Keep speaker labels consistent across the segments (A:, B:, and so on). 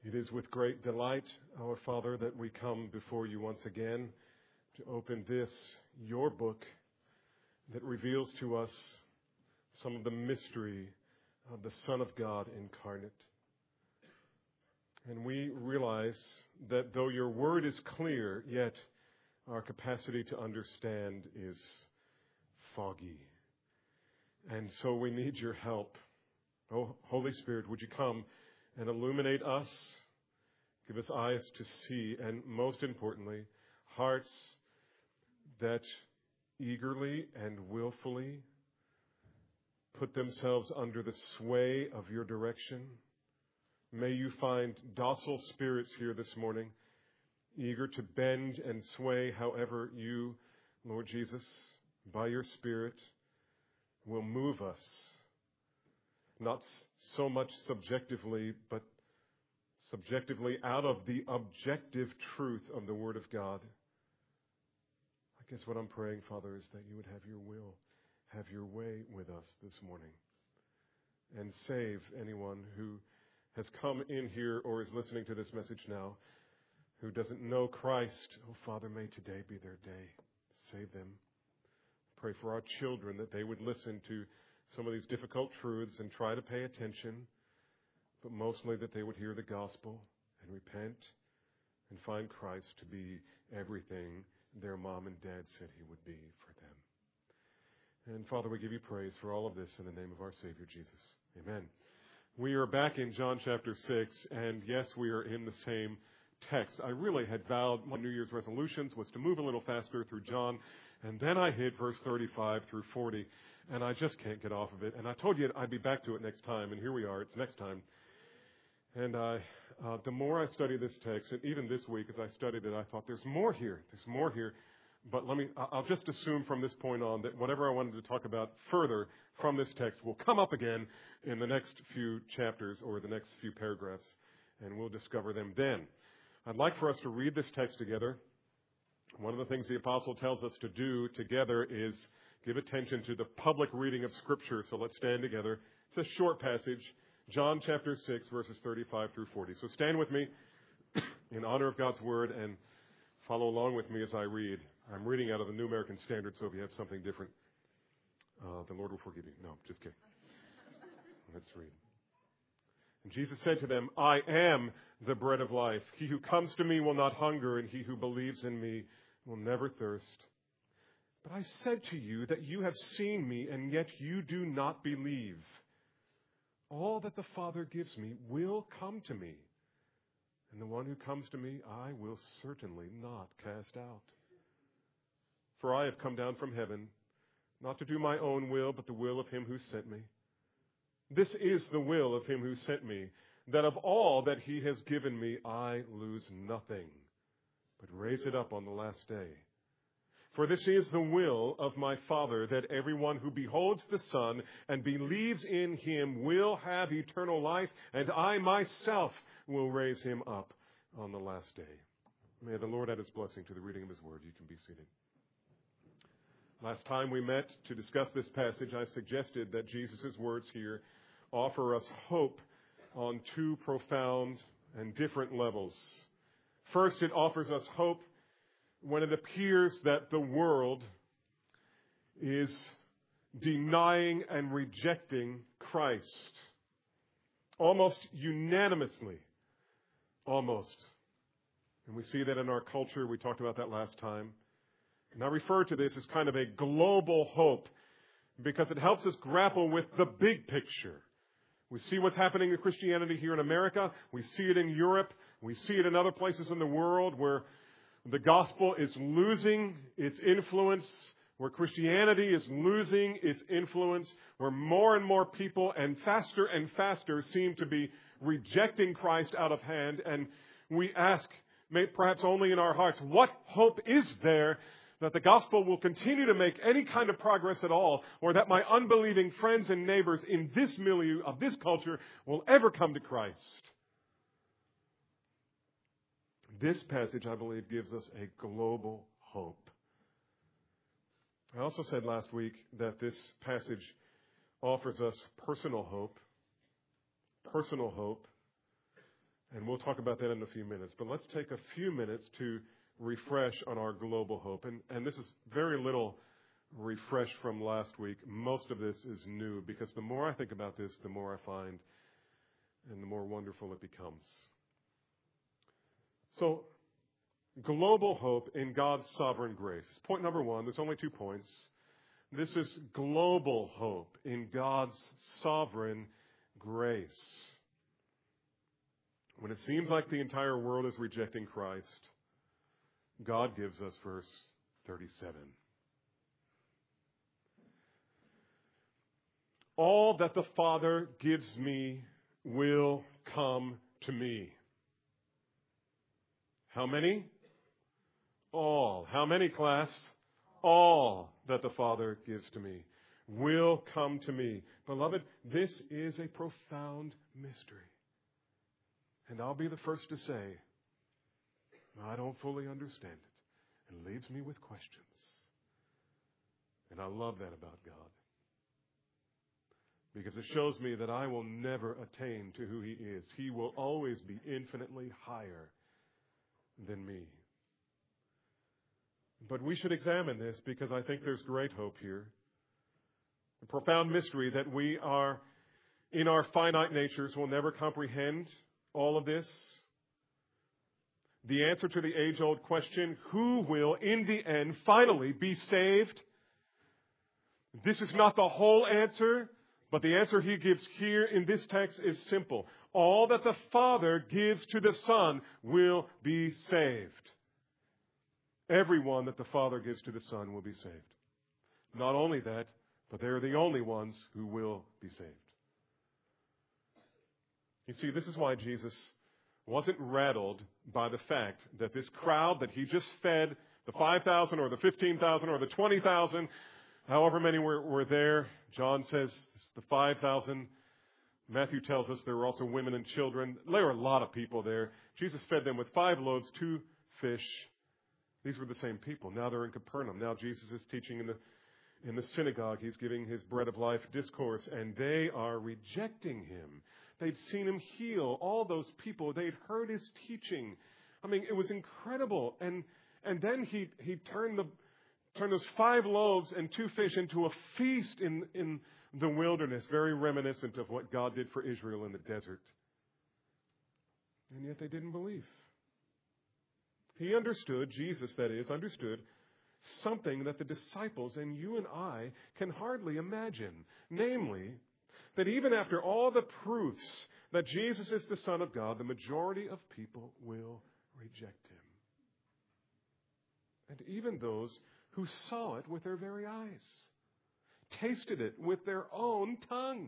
A: It is with great delight, our Father, that we come before you once again to open this, your book, that reveals to us some of the mystery of the Son of God incarnate. And we realize that though your word is clear, yet our capacity to understand is foggy. And so we need your help. Oh, Holy Spirit, would you come and illuminate us, give us eyes to see, and most importantly, hearts that eagerly and willfully put themselves under the sway of your direction. May you find docile spirits here this morning, eager to bend and sway however you, Lord Jesus, by your Spirit, will move us, not so much subjectively, but subjectively out of the objective truth of the Word of God. I guess what I'm praying, Father, is that you would have your will, have your way with us this morning, and save anyone who has come in here or is listening to this message now who doesn't know Christ. Oh, Father, may today be their day. Save them. Pray for our children that they would listen to some of these difficult truths and try to pay attention, but mostly that they would hear the gospel and repent and find Christ to be everything their mom and dad said he would be for them. And Father, we give you praise for all of this in the name of our Savior Jesus. Amen. We are back in John chapter 6, and yes, we are in the same text. I really had vowed my New Year's resolutions was to move a little faster through John, and then I hit verse 35 through 40, and I just can't get off of it. And I told you I'd be back to it next time, and here we are. It's next time. And the more I study this text, and even this week as I studied it, I thought there's more here. There's more here. But I'll just assume from this point on that whatever I wanted to talk about further from this text will come up again in the next few chapters or the next few paragraphs, and we'll discover them then. I'd like for us to read this text together. One of the things the apostle tells us to do together is give attention to the public reading of Scripture. So let's stand together. It's a short passage, John chapter 6, verses 35 through 40. So stand with me in honor of God's Word and follow along with me as I read. I'm reading out of the New American Standard, so if you have something different, the Lord will forgive you. No, just kidding. Let's read. And Jesus said to them, I am the bread of life. He who comes to me will not hunger, and he who believes in me will never thirst. But I said to you that you have seen me, and yet you do not believe. All that the Father gives me will come to me, and the one who comes to me I will certainly not cast out. For I have come down from heaven, not to do my own will, but the will of him who sent me. This is the will of him who sent me, that of all that he has given me I lose nothing, but raise it up on the last day. For this is the will of my Father, that everyone who beholds the Son and believes in him will have eternal life, and I myself will raise him up on the last day. May the Lord add his blessing to the reading of his word. You can be seated. Last time we met to discuss this passage, I suggested that Jesus' words here offer us hope on two profound and different levels. First, it offers us hope when it appears that the world is denying and rejecting Christ. Almost unanimously. Almost. And we see that in our culture. We talked about that last time. And I refer to this as kind of a global hope because it helps us grapple with the big picture. We see what's happening to Christianity here in America. We see it in Europe. We see it in other places in the world where the gospel is losing its influence, where Christianity is losing its influence, where more and more people and faster seem to be rejecting Christ out of hand. And we ask, perhaps only in our hearts, what hope is there that the gospel will continue to make any kind of progress at all, or that my unbelieving friends and neighbors in this milieu of this culture will ever come to Christ? This passage, I believe, gives us a global hope. I also said last week that this passage offers us personal hope, And we'll talk about that in a few minutes. But let's take a few minutes to refresh on our global hope. And this is very little refresh from last week. Most of this is new, because the more I think about this, the more I find and the more wonderful it becomes. So, global hope in God's sovereign grace. Point number one, there's only 2 points. This is global hope in God's sovereign grace. When it seems like the entire world is rejecting Christ, God gives us verse 37. All that the Father gives me will come to me. How many? All. How many, class? All that the Father gives to me will come to me. Beloved, this is a profound mystery. And I'll be the first to say, I don't fully understand it. It leaves me with questions. And I love that about God. Because it shows me that I will never attain to who He is. He will always be infinitely higher than me. But we should examine this, because I think there's great hope here. A profound mystery that we are, in our finite natures, will never comprehend all of this. The answer to the age-old question, who will in the end finally be saved? This is not the whole answer, but the answer He gives here in this text is simple. All that the Father gives to the Son will be saved. Everyone that the Father gives to the Son will be saved. Not only that, but they're the only ones who will be saved. You see, this is why Jesus wasn't rattled by the fact that this crowd that He just fed, the 5,000 or the 15,000 or the 20,000, however many were there. John says the 5,000. Matthew tells us there were also women and children. There were a lot of people there. Jesus fed them with 5 loaves, 2 fish. These were the same people. Now they're in Capernaum. Now Jesus is teaching in the synagogue. He's giving His bread of life discourse, and they are rejecting Him. They'd seen Him heal all those people. They'd heard His teaching. I mean, it was incredible. And then he turned those 5 loaves and 2 fish into a feast in the wilderness, very reminiscent of what God did for Israel in the desert. And yet they didn't believe. He understood, Jesus that is, understood something that the disciples and you and I can hardly imagine. Namely, that even after all the proofs that Jesus is the Son of God, the majority of people will reject Him. And even those who saw it with their very eyes, tasted it with their own tongue.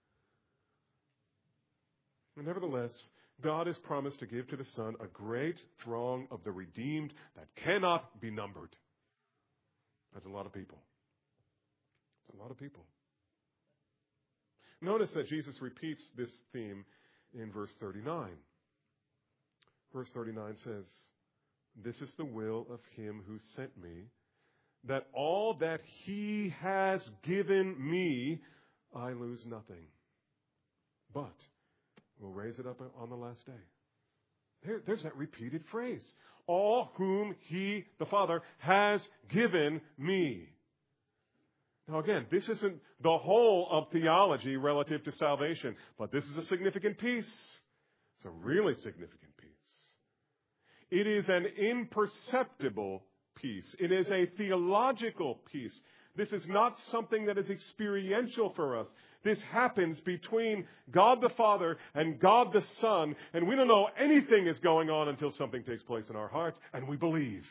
A: And nevertheless, God has promised to give to the Son a great throng of the redeemed that cannot be numbered. That's a lot of people. That's a lot of people. Notice that Jesus repeats this theme in verse 39. Verse 39 says, "This is the will of Him who sent me, that all that He has given me, I lose nothing, but will raise it up on the last day." There's that repeated phrase. All whom He, the Father, has given me. Now again, this isn't the whole of theology relative to salvation, but this is a significant piece. It's a really significant piece. It is an imperceptible piece. It is a theological piece. This is not something that is experiential for us. This happens between God the Father and God the Son, and we don't know anything is going on until something takes place in our hearts, and we believe.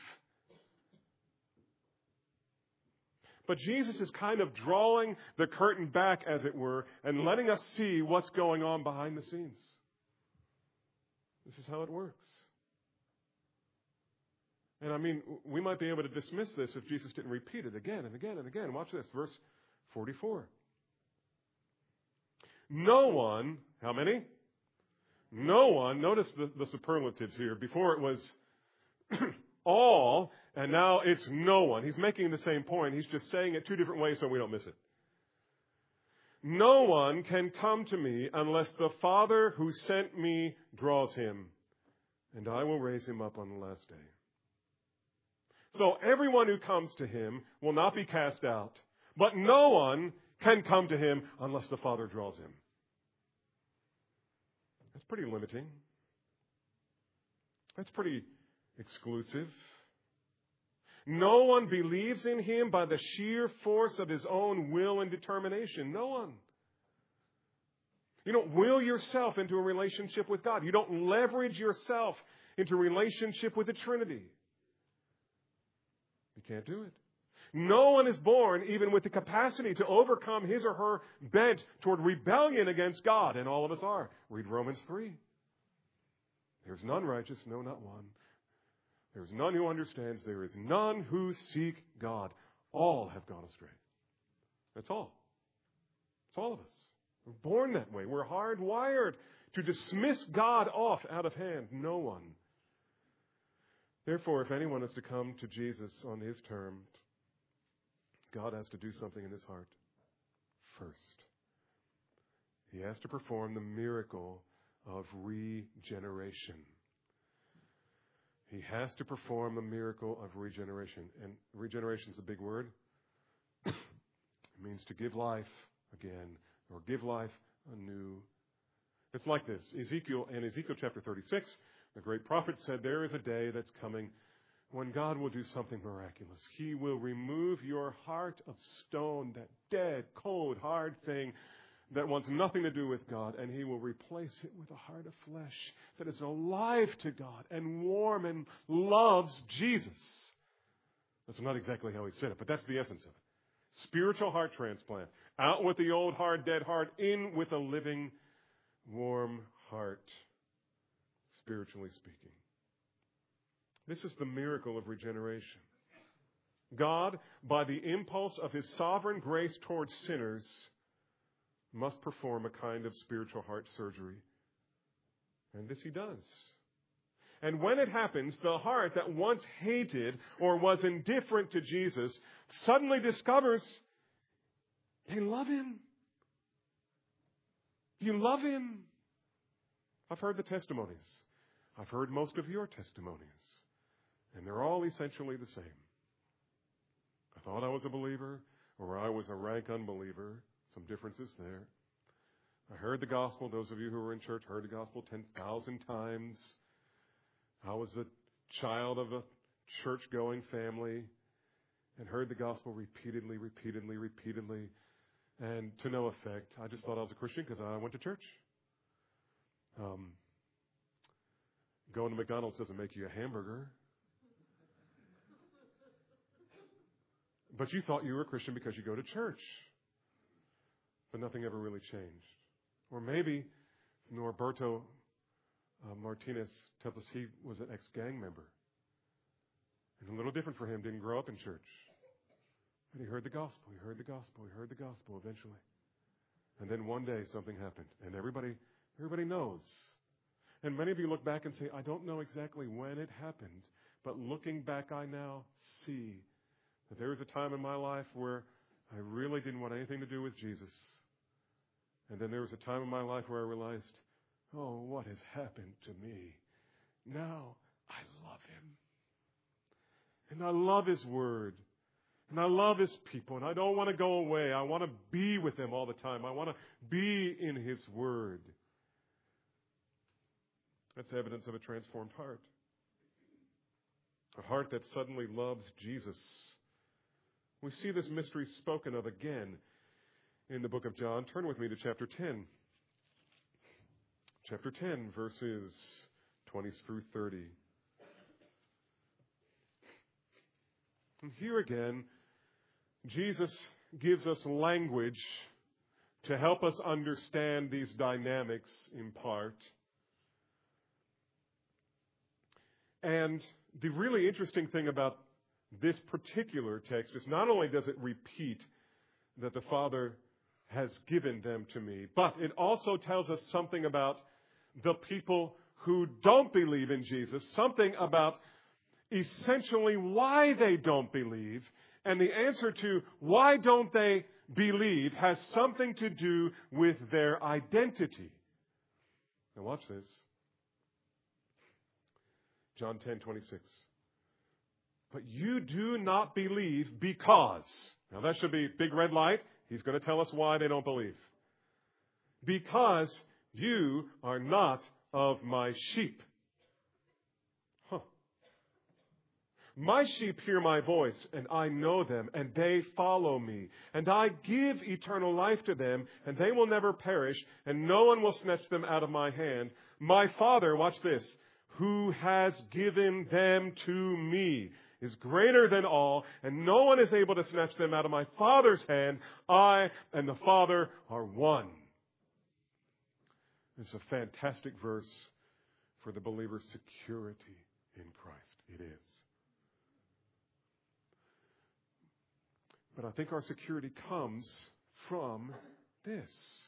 A: But Jesus is kind of drawing the curtain back, as it were, and letting us see what's going on behind the scenes. This is how it works. And I mean, we might be able to dismiss this if Jesus didn't repeat it again and again and again. Watch this, verse 44. No one, how many? No one, notice the superlatives here. Before it was all, and now it's no one. He's making the same point. He's just saying it 2 different ways so we don't miss it. No one can come to me unless the Father who sent me draws him, and I will raise him up on the last day. So everyone who comes to him will not be cast out, but no one can come to him unless the Father draws him. That's pretty limiting. That's pretty exclusive. No one believes in him by the sheer force of his own will and determination. No one. You don't will yourself into a relationship with God. You don't leverage yourself into a relationship with the Trinity. You can't do it. No one is born even with the capacity to overcome his or her bent toward rebellion against God, and all of us are. Read Romans 3. There's none righteous, no, not one. There's none who understands. There is none who seek God. All have gone astray. That's all. It's all of us. We're born that way. We're hardwired to dismiss God off out of hand. No one. Therefore, if anyone is to come to Jesus on his terms, God has to do something in his heart first. He has to perform the miracle of regeneration. He has to perform the miracle of regeneration. And regeneration is a big word. It means to give life again, or give life anew. It's like this. In Ezekiel chapter 36, the great prophet said, there is a day that's coming when God will do something miraculous. He will remove your heart of stone, that dead, cold, hard thing that wants nothing to do with God, and he will replace it with a heart of flesh that is alive to God and warm and loves Jesus. That's not exactly how he said it, but that's the essence of it. Spiritual heart transplant. Out with the old hard, dead heart, in with a living, warm heart, spiritually speaking. This is the miracle of regeneration. God, by the impulse of his sovereign grace towards sinners, must perform a kind of spiritual heart surgery. And this he does. And when it happens, the heart that once hated or was indifferent to Jesus suddenly discovers they love him. You love him. I've heard the testimonies. I've heard most of your testimonies. And they're all essentially the same. I thought I was a believer, or I was a rank unbeliever. Some differences there. I heard the gospel. Those of you who were in church heard the gospel 10,000 times. I was a child of a church-going family and heard the gospel repeatedly. And to no effect. I just thought I was a Christian because I went to church. Going to McDonald's doesn't make you a hamburger. But you thought you were a Christian because you go to church. But nothing ever really changed. Or maybe Norberto Martinez tells us he was an ex-gang member. And a little different for him, didn't grow up in church. But he heard the gospel, eventually. And then one day something happened. And everybody knows. And many of you look back and say, I don't know exactly when it happened. But looking back, I now see that there was a time in my life where I really didn't want anything to do with Jesus. And then there was a time in my life where I realized, oh, what has happened to me? Now I love him. And I love his word. And I love his people. And I don't want to go away. I want to be with him all the time. I want to be in his word. That's evidence of a transformed heart. A heart that suddenly loves Jesus. We see this mystery spoken of again in the book of John. Turn with me to chapter 10. Chapter 10, verses 20 through 30. And here again, Jesus gives us language to help us understand these dynamics in part. And the really interesting thing about this particular text is not only does it repeat that the Father has given them to me, but it also tells us something about the people who don't believe in Jesus, something about essentially why they don't believe, and the answer to why don't they believe has something to do with their identity. Now watch this. John 10:26. But you do not believe because. Now that should be big red light. He's going to tell us why they don't believe. Because you are not of my sheep. My sheep hear my voice, and I know them, and they follow me. And I give eternal life to them, and they will never perish, and no one will snatch them out of my hand. My Father, watch this, who has given them to me, is greater than all, and no one is able to snatch them out of my Father's hand. I and the Father are one. It's a fantastic verse for the believer's security in Christ. It is. But I think our security comes from this.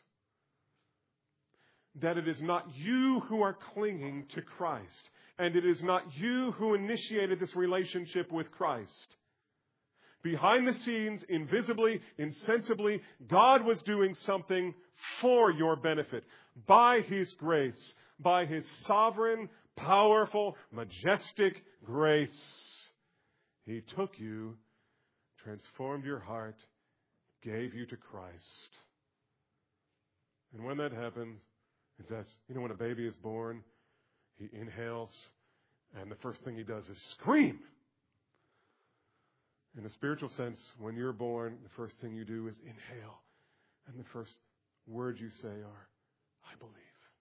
A: That it is not you who are clinging to Christ. And it is not you who initiated this relationship with Christ. Behind the scenes, invisibly, insensibly, God was doing something for your benefit. By His grace. By His sovereign, powerful, majestic grace. He took you, transformed your heart, gave you to Christ. And when that happens, it says, when a baby is born, he inhales, and the first thing he does is scream. In a spiritual sense, when you're born, the first thing you do is inhale. And the first words you say are, I believe.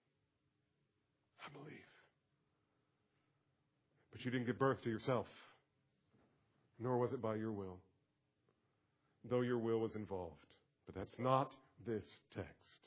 A: I believe. But you didn't give birth to yourself, nor was it by your will, though your will was involved. But that's not this text.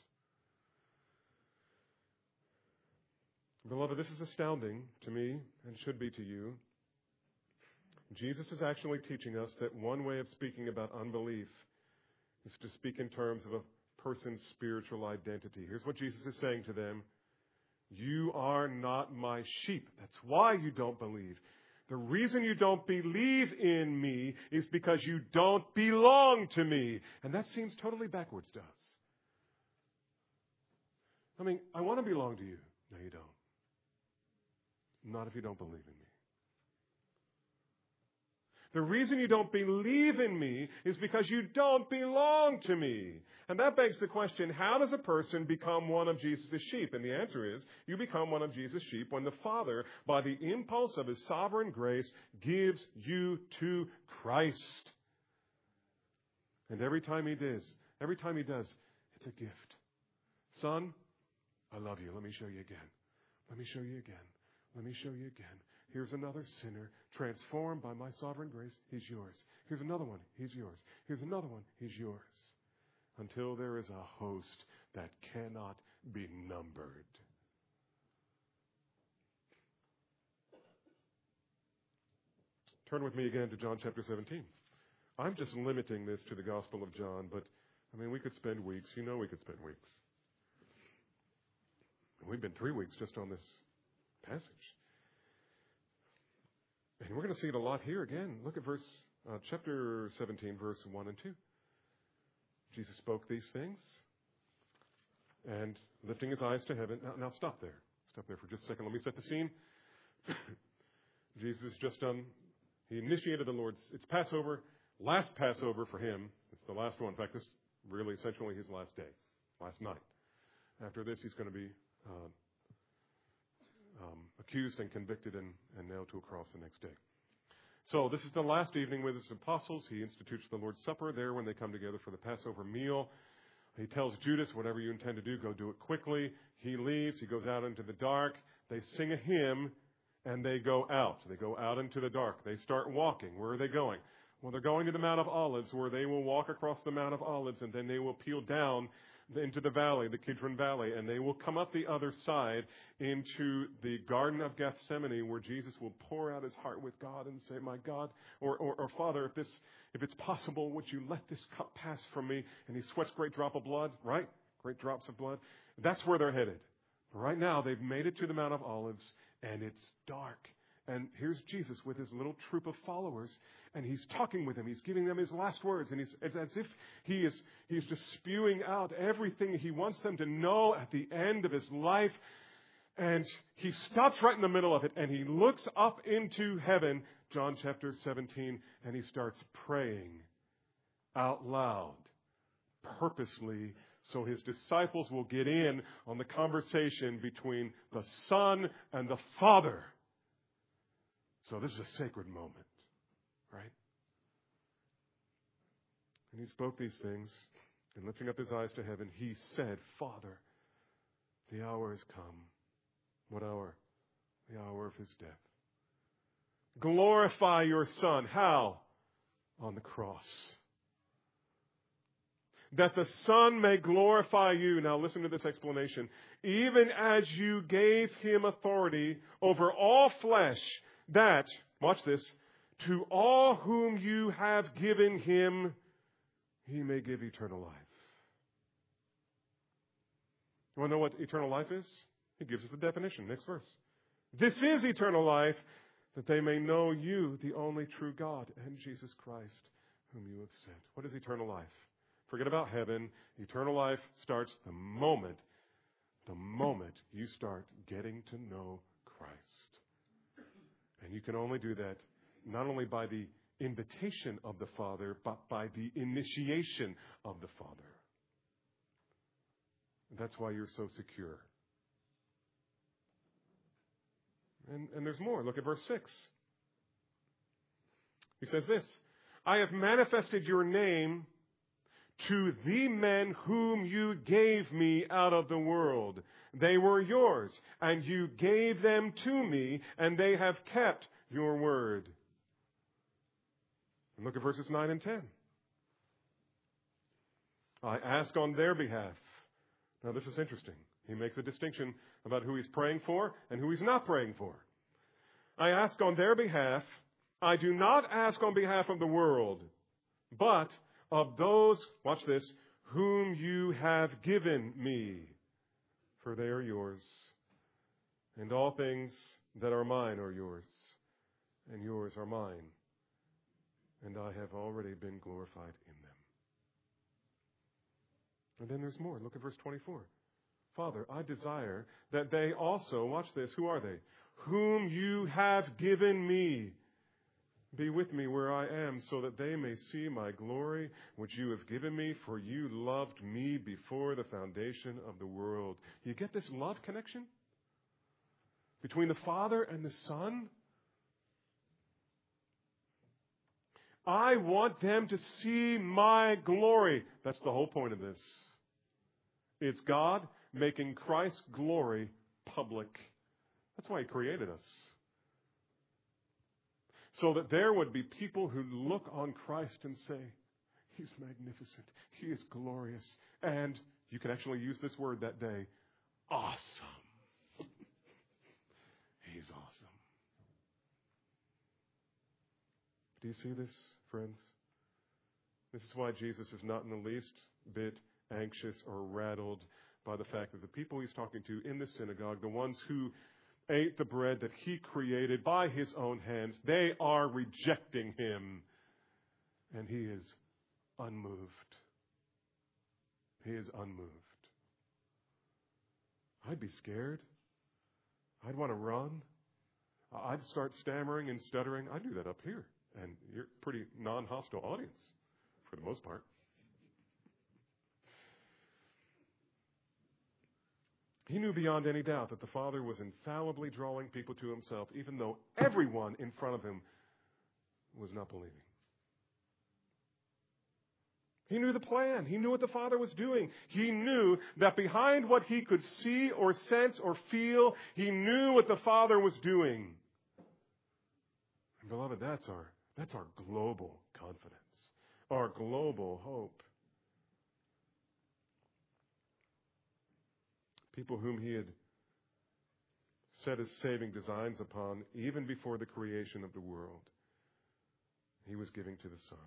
A: Beloved, this is astounding to me and should be to you. Jesus is actually teaching us that one way of speaking about unbelief is to speak in terms of a person's spiritual identity. Here's what Jesus is saying to them. You are not my sheep. That's why you don't believe. The reason you don't believe in me is because you don't belong to me. And that seems totally backwards to us. I want to belong to you. No, you don't. Not if you don't believe in me. The reason you don't believe in me is because you don't belong to me. And that begs the question, how does a person become one of Jesus' sheep? And the answer is, you become one of Jesus' sheep when the Father, by the impulse of His sovereign grace, gives you to Christ. And every time He does, it's a gift. Son, I love you. Let me show you again. Let me show you again. Let me show you again. Here's another sinner transformed by my sovereign grace. He's yours. Here's another one. He's yours. Here's another one. He's yours. Until there is a host that cannot be numbered. Turn with me again to John chapter 17. I'm just limiting this to the Gospel of John, but we could spend weeks. We could spend weeks. We've been 3 weeks just on this passage. And we're going to see it a lot here again. Look at chapter 17, verse 1 and 2. Jesus spoke these things, and lifting His eyes to heaven. Now stop there. Stop there for just a second. Let me set the scene. Jesus has just done, He initiated the Lord's, it's Passover, last Passover for Him. It's the last one. In fact, this is really essentially His last day, last night. After this, He's going to be accused and convicted and nailed to a cross the next day. So this is the last evening with His apostles. He institutes the Lord's Supper there when they come together for the Passover meal. He tells Judas, whatever you intend to do, go do it quickly. He leaves. He goes out into the dark. They sing a hymn, and they go out. They go out into the dark. They start walking. Where are they going? Well, they're going to the Mount of Olives, where they will walk across the Mount of Olives, and then they will peel down into the valley, the Kidron Valley, and they will come up the other side into the Garden of Gethsemane, where Jesus will pour out His heart with God and say, my God, or Father, if it's possible, would you let this cup pass from me? And He sweats great drop of blood, right? Great drops of blood. That's where they're headed. Right now, they've made it to the Mount of Olives, and it's dark. And here's Jesus with his little troop of followers, and he's talking with them. He's giving them his last words, and it's as if he's just spewing out everything he wants them to know at the end of his life. And he stops right in the middle of it, and he looks up into heaven, John chapter 17, and he starts praying out loud, purposely, so his disciples will get in on the conversation between the Son and the Father. So this is a sacred moment, right? And he spoke these things, and lifting up his eyes to heaven, he said, Father, the hour has come. What hour? The hour of his death. Glorify your Son. How? On the cross. That the Son may glorify you. Now listen to this explanation. Even as you gave him authority over all flesh, that, watch this, to all whom you have given him, he may give eternal life. You want to know what eternal life is? He gives us a definition. Next verse. This is eternal life, that they may know you, the only true God, and Jesus Christ, whom you have sent. What is eternal life? Forget about heaven. Eternal life starts the moment you start getting to know Christ. And you can only do that not only by the invitation of the Father, but by the initiation of the Father. That's why you're so secure. And there's more. Look at verse 6. He says this, I have manifested your name to the men whom you gave me out of the world. They were yours, and you gave them to me, and they have kept your word. And look at verses 9 and 10. I ask on their behalf. Now this is interesting. He makes a distinction about who he's praying for and who he's not praying for. I ask on their behalf. I do not ask on behalf of the world, but of those, watch this, whom you have given me, for they are yours. And all things that are mine are yours, and yours are mine. And I have already been glorified in them. And then there's more. Look at verse 24. Father, I desire that they also, watch this, who are they? Whom you have given me, be with me where I am, so that they may see my glory, which you have given me, for you loved me before the foundation of the world. You get this love connection between the Father and the Son? I want them to see my glory. That's the whole point of this. It's God making Christ's glory public. That's why he created us. So that there would be people who look on Christ and say, he's magnificent, he is glorious, and you can actually use this word that day, awesome. He's awesome. Do you see this, friends? This is why Jesus is not in the least bit anxious or rattled by the fact that the people he's talking to in the synagogue, the ones who ate the bread that he created by his own hands, they are rejecting him. And he is unmoved. He is unmoved. I'd be scared. I'd want to run. I'd start stammering and stuttering. I do that up here. And you're a pretty non-hostile audience, for the most part. He knew beyond any doubt that the Father was infallibly drawing people to himself, even though everyone in front of him was not believing. He knew the plan. He knew what the Father was doing. He knew that behind what he could see or sense or feel, he knew what the Father was doing. And beloved, that's our global confidence, our global hope. People whom he had set his saving designs upon even before the creation of the world, he was giving to the Son.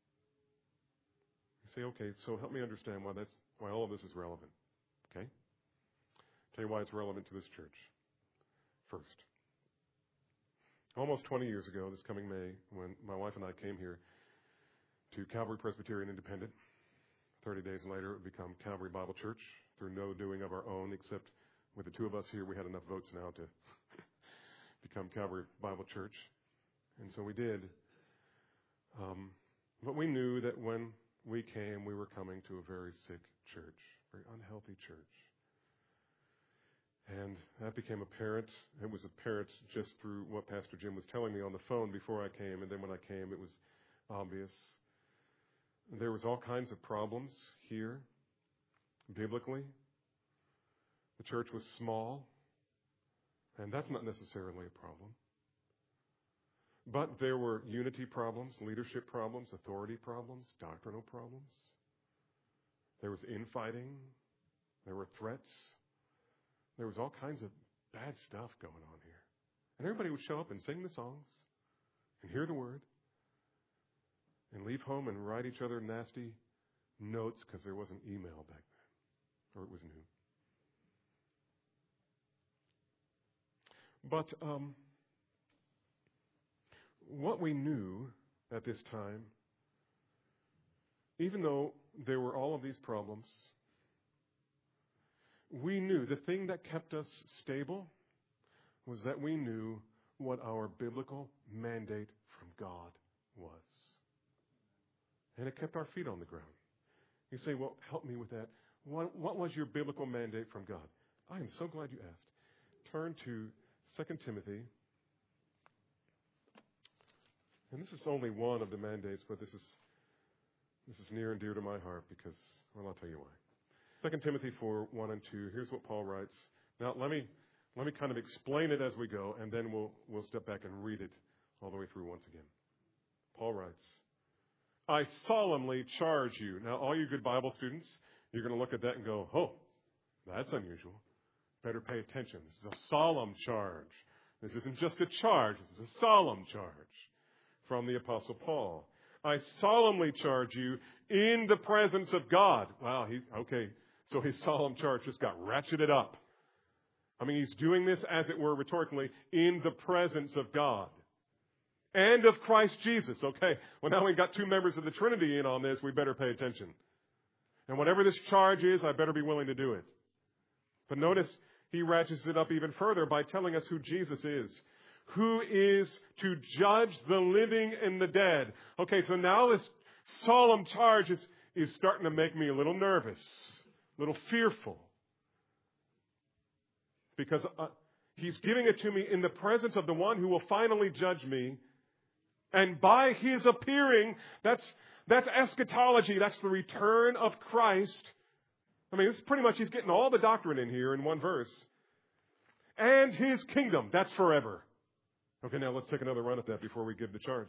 A: You say, okay, so help me understand why all of this is relevant. Okay? Tell you why it's relevant to this church. First, Almost 20 years ago, this coming May, when my wife and I came here to Calvary Presbyterian Independent, 30 days later it would become Calvary Bible Church through no doing of our own, except with the two of us here, we had enough votes now to become Calvary Bible Church. And so we did. But we knew that when we came, we were coming to a very sick church, very unhealthy church. And that became apparent. It was apparent just through what Pastor Jim was telling me on the phone before I came. And then when I came, it was obvious. There was all kinds of problems here, biblically. The church was small, and that's not necessarily a problem. But there were unity problems, leadership problems, authority problems, doctrinal problems. There was infighting. There were threats. There was all kinds of bad stuff going on here. And everybody would show up and sing the songs and hear the word and leave home and write each other nasty notes because there wasn't email back then, or it was new. But what we knew at this time, even though there were all of these problems, we knew the thing that kept us stable was that we knew what our biblical mandate from God was. And it kept our feet on the ground. You say, well, help me with that. What was your biblical mandate from God? I am so glad you asked. Turn to 2 Timothy. And this is only one of the mandates, but this is near and dear to my heart because, well, I'll tell you why. 2 Timothy 4, 1 and 2. Here's what Paul writes. Now, let me kind of explain it as we go, and then we'll step back and read it all the way through once again. Paul writes, I solemnly charge you. Now, all you good Bible students, you're going to look at that and go, oh, that's unusual. Better pay attention. This is a solemn charge. This isn't just a charge. This is a solemn charge from the Apostle Paul. I solemnly charge you in the presence of God. Wow, okay. So his solemn charge just got ratcheted up. I mean, he's doing this, as it were, rhetorically, in the presence of God. And of Christ Jesus. Okay, well, now we've got two members of the Trinity in on this. We better pay attention. And whatever this charge is, I better be willing to do it. But notice, he ratchets it up even further by telling us who Jesus is. Who is to judge the living and the dead. Okay, so now this solemn charge is starting to make me a little nervous, a little fearful. Because he's giving it to me in the presence of the one who will finally judge me. And by his appearing, that's eschatology. That's the return of Christ. I mean, it's pretty much, he's getting all the doctrine in here in one verse. And his kingdom, that's forever. Okay, now let's take another run at that before we give the charge.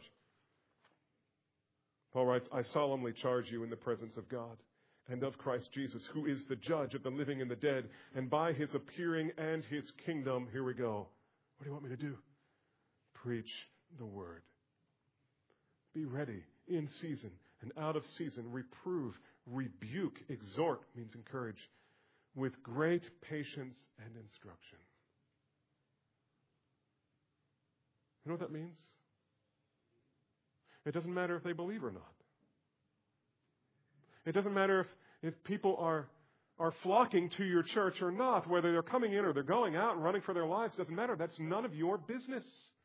A: Paul writes, I solemnly charge you in the presence of God and of Christ Jesus, who is the judge of the living and the dead, and by his appearing and his kingdom, here we go. What do you want me to do? Preach the word. Be ready in season and out of season. Reprove, rebuke, exhort means encourage, with great patience and instruction. You know what that means? It doesn't matter if they believe or not. It doesn't matter if people are flocking to your church or not, whether they're coming in or they're going out and running for their lives. It doesn't matter. That's none of your business.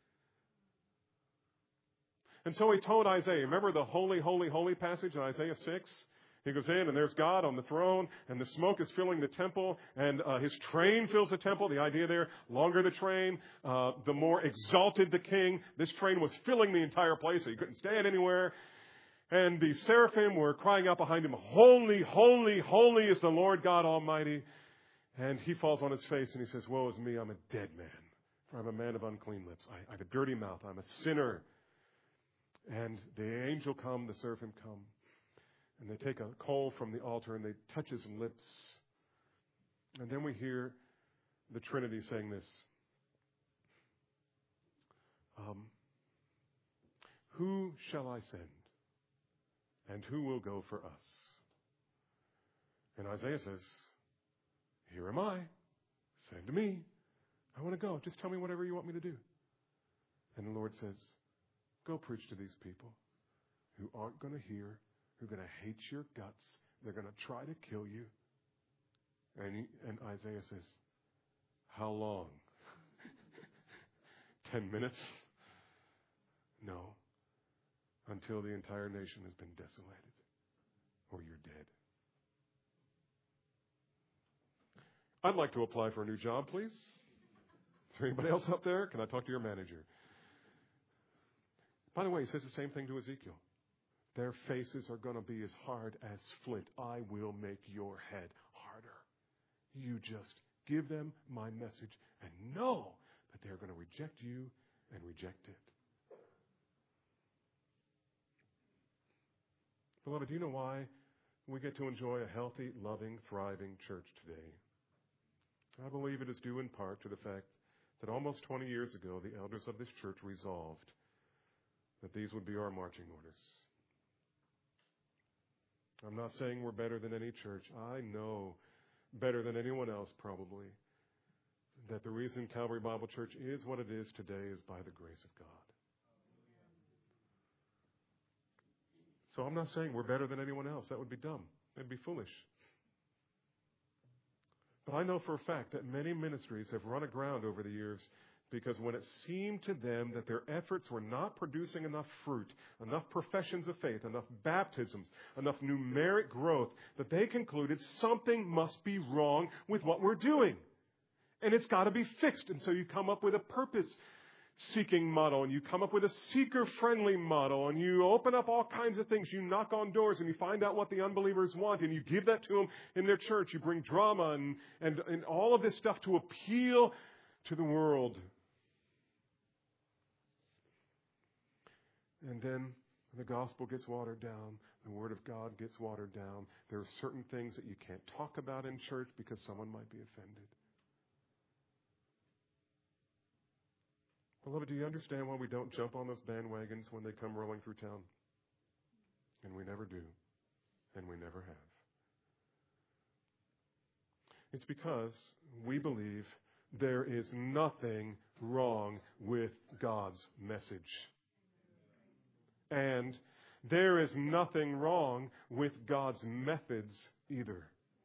A: And so he told Isaiah, remember the holy, holy, holy passage in Isaiah 6? He goes in and there's God on the throne and the smoke is filling the temple and his train fills the temple. The idea there, longer the train, the more exalted the king. This train was filling the entire place so he couldn't stand anywhere. And the seraphim were crying out behind him, holy, holy, holy is the Lord God Almighty. And he falls on his face and he says, woe is me, I'm a dead man. For I'm a man of unclean lips. I have a dirty mouth. I'm a sinner. And the angel come, the seraphim come. And they take a coal from the altar and they touch his lips. And then we hear the Trinity saying this. Who shall I send? And who will go for us? And Isaiah says, here am I. Send me. I want to go. Just tell me whatever you want me to do. And the Lord says, go preach to these people who aren't going to hear, who are going to hate your guts. They're going to try to kill you. And Isaiah says, how long? 10 minutes? No. Until the entire nation has been desolated, or you're dead. I'd like to apply for a new job, please. Is there anybody else up there? Can I talk to your manager? By the way, he says the same thing to Ezekiel. Their faces are going to be as hard as flint. I will make your head harder. You just give them my message and know that they're going to reject you and reject it. Beloved, do you know why we get to enjoy a healthy, loving, thriving church today? I believe it is due in part to the fact that almost 20 years ago, the elders of this church resolved that these would be our marching orders. I'm not saying we're better than any church. I know better than anyone else probably that the reason Calvary Bible Church is what it is today is by the grace of God. So I'm not saying we're better than anyone else. That would be dumb. That'd be foolish. But I know for a fact that many ministries have run aground over the years because when it seemed to them that their efforts were not producing enough fruit, enough professions of faith, enough baptisms, enough numeric growth, that they concluded something must be wrong with what we're doing. And it's got to be fixed. And so you come up with a purpose-seeking model, and you come up with a seeker-friendly model, and you open up all kinds of things. You knock on doors, and you find out what the unbelievers want, and you give that to them in their church. You bring drama and all of this stuff to appeal to the world. And then the gospel gets watered down. The word of God gets watered down. There are certain things that you can't talk about in church because someone might be offended. Beloved, do you understand why we don't jump on those bandwagons when they come rolling through town? And we never do. And we never have. It's because we believe there is nothing wrong with God's message. And there is nothing wrong with God's methods either.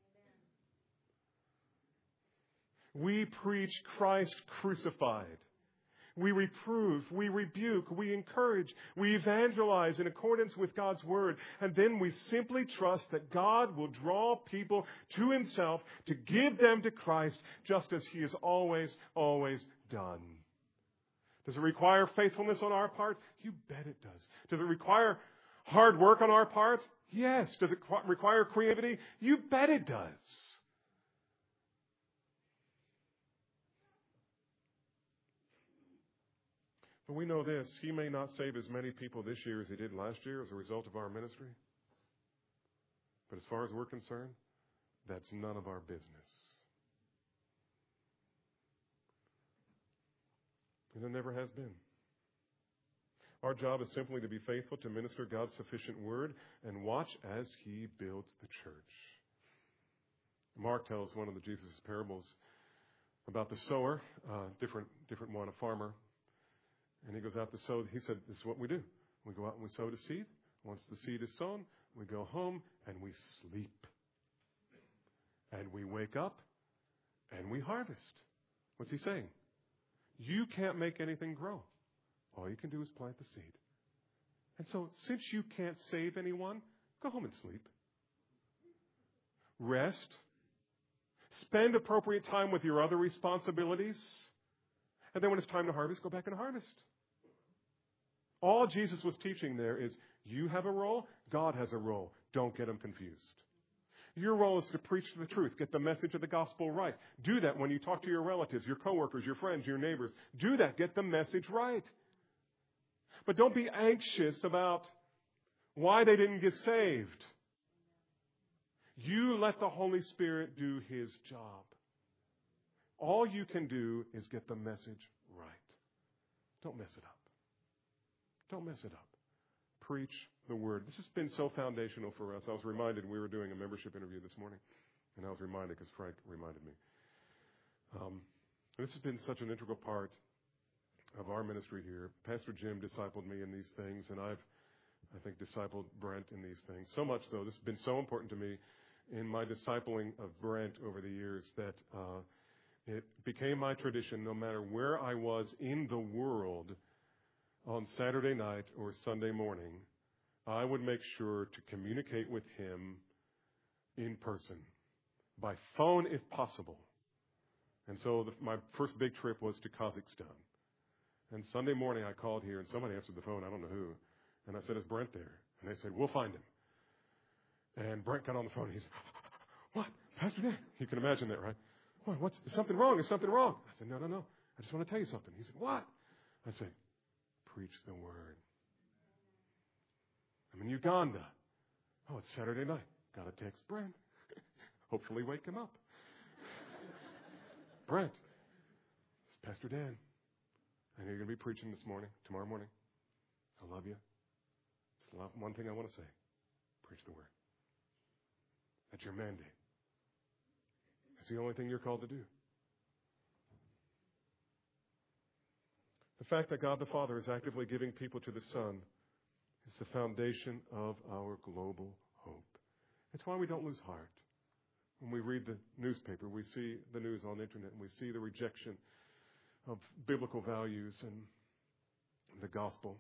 A: We preach Christ crucified. We reprove, we rebuke, we encourage, we evangelize in accordance with God's word. And then we simply trust that God will draw people to himself to give them to Christ just as he has always, always done. Does it require faithfulness on our part? You bet it does. Does it require hard work on our part? Yes. Does it require creativity? You bet it does. But we know this, he may not save as many people this year as he did last year as a result of our ministry. But as far as we're concerned, that's none of our business. And it never has been. Our job is simply to be faithful to minister God's sufficient word and watch as he builds the church. Mark tells one of the Jesus parables about the sower, different one, a farmer. And he goes out to sow. He said, this is what we do. We go out and we sow the seed. Once the seed is sown, we go home and we sleep. And we wake up and we harvest. What's he saying? You can't make anything grow. All you can do is plant the seed. And so, since you can't save anyone, go home and sleep. Rest. Spend appropriate time with your other responsibilities. And then when it's time to harvest, go back and harvest. All Jesus was teaching there is, you have a role, God has a role. Don't get them confused. Your role is to preach the truth. Get the message of the gospel right. Do that when you talk to your relatives, your coworkers, your friends, your neighbors. Do that. Get the message right. But don't be anxious about why they didn't get saved. You let the Holy Spirit do his job. All you can do is get the message right. Don't mess it up. Don't mess it up. Preach the word. This has been so foundational for us. I was reminded we were doing a membership interview this morning, and I was reminded because Frank reminded me. This has been such an integral part of our ministry here. Pastor Jim discipled me in these things, and I think, discipled Brent in these things. So much so, this has been so important to me in my discipling of Brent over the years that it became my tradition, no matter where I was in the world, on Saturday night or Sunday morning, I would make sure to communicate with him in person, by phone if possible. And so my first big trip was to Kazakhstan. And Sunday morning I called here, and somebody answered the phone, I don't know who. And I said, is Brent there? And they said, we'll find him. And Brent got on the phone, and he said, what? Pastor Dan? You can imagine that, right? What? Is something wrong? Is something wrong? I said, no. I just want to tell you something. He said, what? I said, preach the word. I'm in Uganda. Oh, it's Saturday night. Got to text Brent. Hopefully wake him up. Brent, it's Pastor Dan. I know you're going to be preaching tomorrow morning. I love you. Just one thing I want to say. Preach the word. That's your mandate. That's the only thing you're called to do. The fact that God the Father is actively giving people to the Son is the foundation of our global hope. It's why we don't lose heart. When we read the newspaper, we see the news on the internet, and we see the rejection of biblical values and the gospel.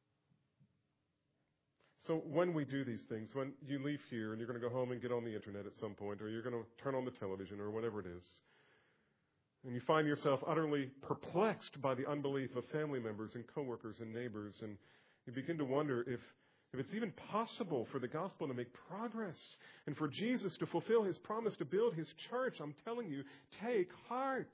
A: So when we do these things, when you leave here and you're going to go home and get on the internet at some point, or you're going to turn on the television or whatever it is, and you find yourself utterly perplexed by the unbelief of family members and coworkers and neighbors, and you begin to wonder if it's even possible for the gospel to make progress and for Jesus to fulfill his promise to build his church, I'm telling you, take heart.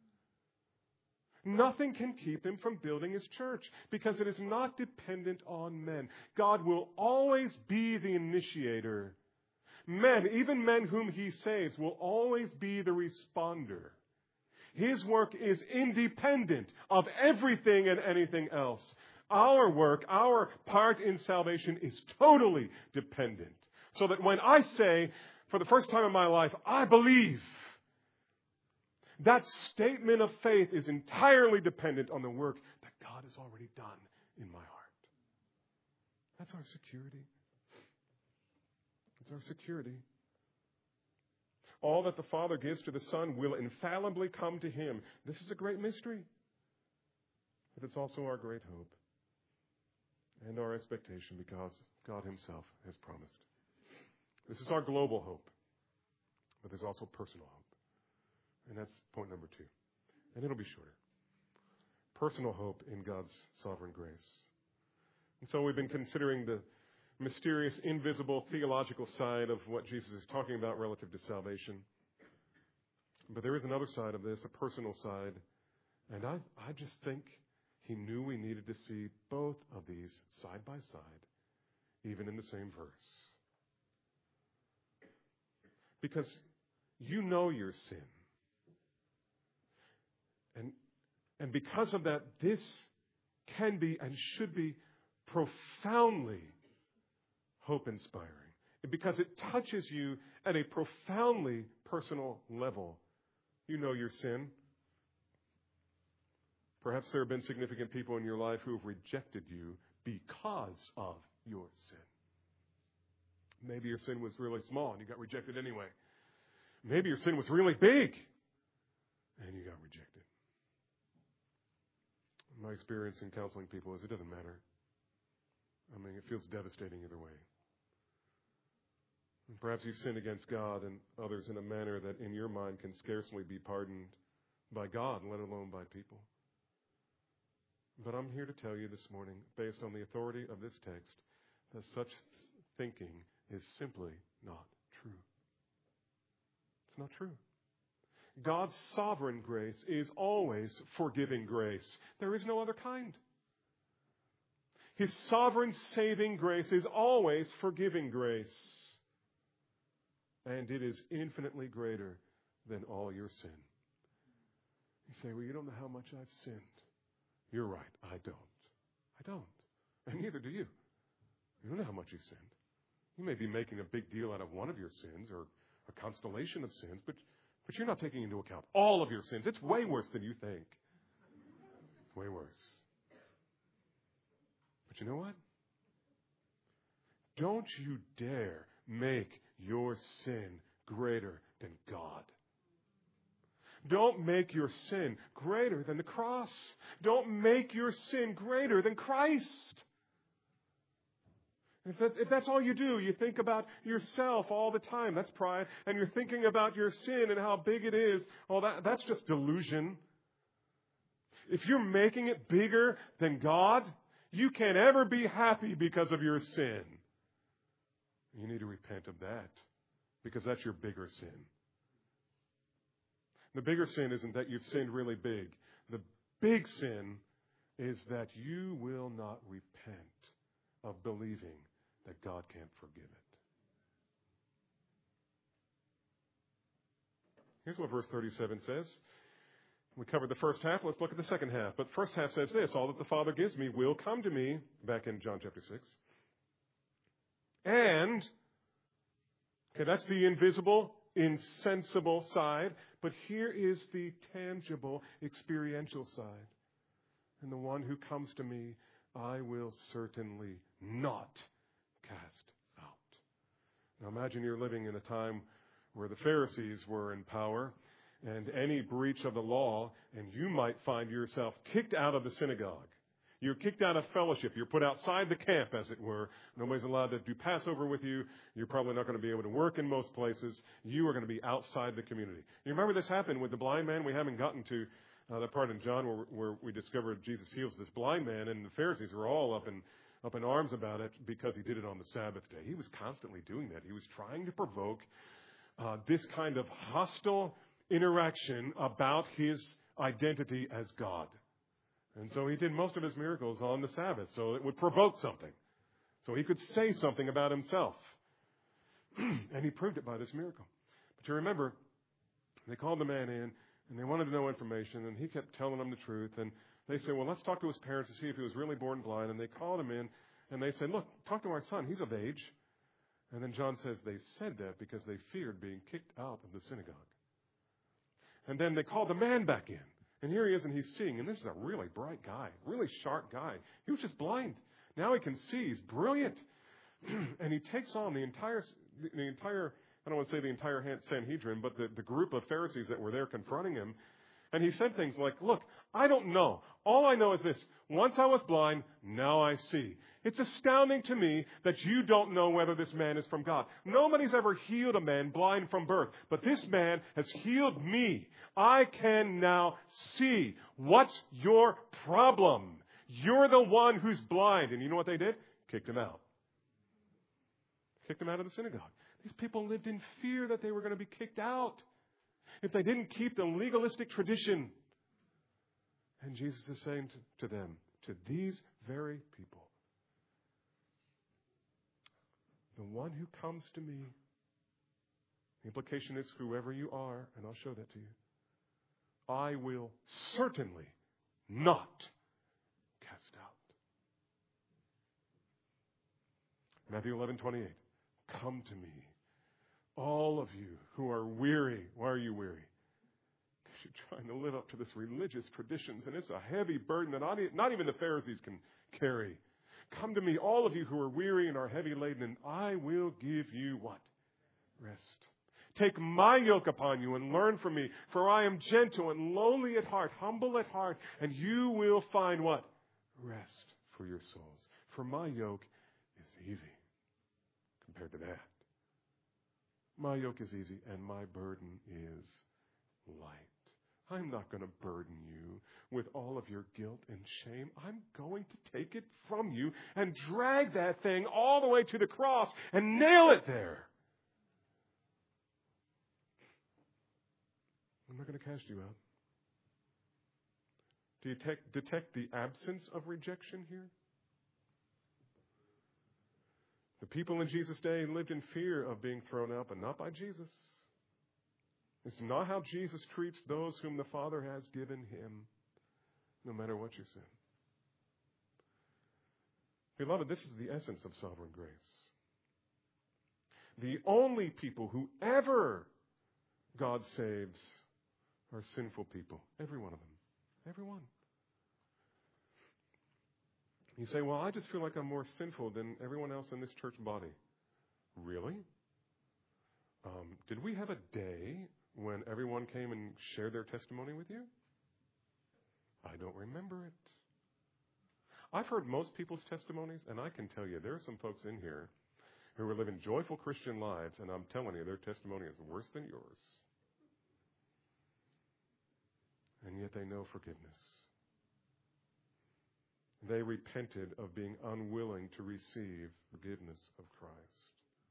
A: Nothing can keep him from building his church because it is not dependent on men. God will always be the initiator. Men, even men whom he saves, will always be the responder. His work is independent of everything and anything else. Our work, our part in salvation is totally dependent. So that when I say, for the first time in my life, I believe, that statement of faith is entirely dependent on the work that God has already done in my heart. That's our security. It's our security. All that the Father gives to the Son will infallibly come to him. This is a great mystery. But it's also our great hope and our expectation because God himself has promised. This is our global hope, but there's also personal hope. And that's point number 2. And it'll be shorter. Personal hope in God's sovereign grace. And so we've been considering the mysterious, invisible, theological side of what Jesus is talking about relative to salvation. But there is another side of this, a personal side. And I just think he knew we needed to see both of these side by side, even in the same verse. Because you know your sin. And because of that, this can be and should be profoundly hope-inspiring. Because it touches you at a profoundly personal level. You know your sin. Perhaps there have been significant people in your life who have rejected you because of your sin. Maybe your sin was really small and you got rejected anyway. Maybe your sin was really big and you got rejected. My experience in counseling people is it doesn't matter. I mean, it feels devastating either way. And perhaps you've sinned against God and others in a manner that in your mind can scarcely be pardoned by God, let alone by people. But I'm here to tell you this morning, based on the authority of this text, that such thinking is simply not true. It's not true. God's sovereign grace is always forgiving grace. There is no other kind. His sovereign saving grace is always forgiving grace. And it is infinitely greater than all your sin. You say, well, you don't know how much I've sinned. You're right, I don't. And neither do you. You don't know how much you've sinned. You may be making a big deal out of one of your sins or a constellation of sins, but you're not taking into account all of your sins. It's way worse than you think. It's way worse. But you know what? Don't you dare make your sin greater than God. Don't make your sin greater than the cross. Don't make your sin greater than Christ. If that's all you do, you think about yourself all the time. That's pride. And you're thinking about your sin and how big it is. Oh, that's just delusion. If you're making it bigger than God, you can't ever be happy because of your sin. You need to repent of that, because that's your bigger sin. The bigger sin isn't that you've sinned really big. The big sin is that you will not repent of believing that God can't forgive it. Here's what verse 37 says. We covered the first half. Let's look at the second half. But the first half says this: all that the Father gives me will come to me, back in John chapter 6. And, okay, that's the invisible, insensible side. But here is the tangible, experiential side. And the one who comes to me, I will certainly not cast out. Now imagine you're living in a time where the Pharisees were in power, and any breach of the law, and you might find yourself kicked out of the synagogue. You're kicked out of fellowship. You're put outside the camp, as it were. Nobody's allowed to do Passover with you. You're probably not going to be able to work in most places. You are going to be outside the community. You remember this happened with the blind man? We haven't gotten to that part in John where we discovered Jesus heals this blind man, and the Pharisees were all up in arms about it because he did it on the Sabbath day. He was constantly doing that. He was trying to provoke this kind of hostile interaction about his identity as God. And so he did most of his miracles on the Sabbath, so it would provoke something. So he could say something about himself. And he proved it by this miracle. But you remember, they called the man in, and they wanted to know information, and he kept telling them the truth. And they said, well, let's talk to his parents to see if he was really born blind. And they called him in, and they said, look, talk to our son. He's of age. And then John says they said that because they feared being kicked out of the synagogue. And then they called the man back in. And here he is, and he's seeing. And this is a really bright guy, really sharp guy. He was just blind. Now he can see. He's brilliant. And he takes on the entire, I don't want to say the entire Sanhedrin, but the group of Pharisees that were there confronting him. And he said things like, look, I don't know. All I know is this. Once I was blind, now I see. It's astounding to me that you don't know whether this man is from God. Nobody's ever healed a man blind from birth, but this man has healed me. I can now see. What's your problem? You're the one who's blind. And you know what they did? Kicked him out. Kicked him out of the synagogue. These people lived in fear that they were going to be kicked out if they didn't keep the legalistic tradition. And Jesus is saying to them, to these very people, the one who comes to me, the implication is whoever you are, and I'll show that to you, I will certainly not cast out. Matthew 11:28. Come to me, all of you who are weary. Why are you weary? Because you're trying to live up to this religious traditions, and it's a heavy burden that not even the Pharisees can carry. Come to me, all of you who are weary and are heavy laden, and I will give you what? Rest. Take my yoke upon you and learn from me, for I am gentle and lowly at heart, humble at heart, and you will find what? Rest for your souls. For my yoke is easy compared to that. My yoke is easy and my burden is light. I'm not going to burden you with all of your guilt and shame. I'm going to take it from you and drag that thing all the way to the cross and nail it there. I'm not going to cast you out. Do you detect the absence of rejection here? The people in Jesus' day lived in fear of being thrown out, but not by Jesus. It's not how Jesus treats those whom the Father has given him, no matter what your sin. Beloved, this is the essence of sovereign grace. The only people who ever God saves are sinful people. Every one of them. Every one. You say, well, I just feel like I'm more sinful than everyone else in this church body. Really? Did we have a day when everyone came and shared their testimony with you? I don't remember it. I've heard most people's testimonies, and I can tell you there are some folks in here who are living joyful Christian lives, and I'm telling you, their testimony is worse than yours. And yet they know forgiveness. They repented of being unwilling to receive forgiveness of Christ.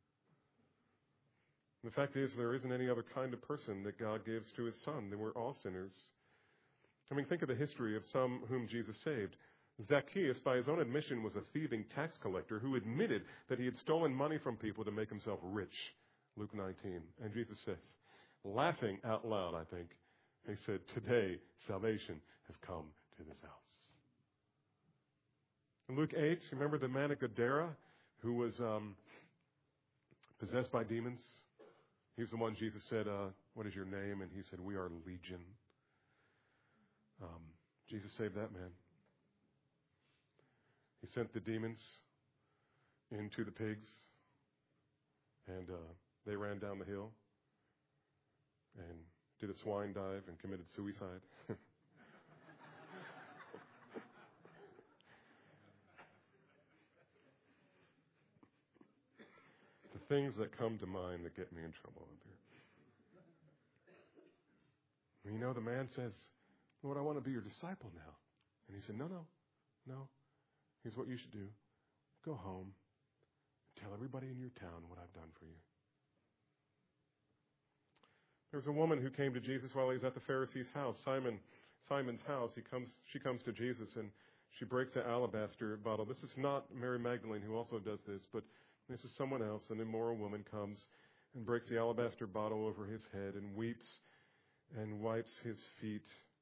A: The fact is, there isn't any other kind of person that God gives to his Son. We're all sinners. I mean, think of the history of some whom Jesus saved. Zacchaeus, by his own admission, was a thieving tax collector who admitted that he had stolen money from people to make himself rich. Luke 19. And Jesus says, laughing out loud, I think, he said, today salvation has come to this house. In Luke 8, remember the man at Gadara who was possessed by demons? He's the one Jesus said, what is your name? And he said, we are Legion. Jesus saved that man. He sent the demons into the pigs, and they ran down the hill and did a swine dive and committed suicide. The things that come to mind that get me in trouble out there. You know, the man says, Lord, I want to be your disciple now. And he said, no. Here's what you should do. Go home and tell everybody in your town what I've done for you. There's a woman who came to Jesus while he was at the Pharisee's house, Simon's house. She comes to Jesus and she breaks the alabaster bottle. This is not Mary Magdalene who also does this, but this is someone else. An immoral woman comes and breaks the alabaster bottle over his head and weeps and wipes his feet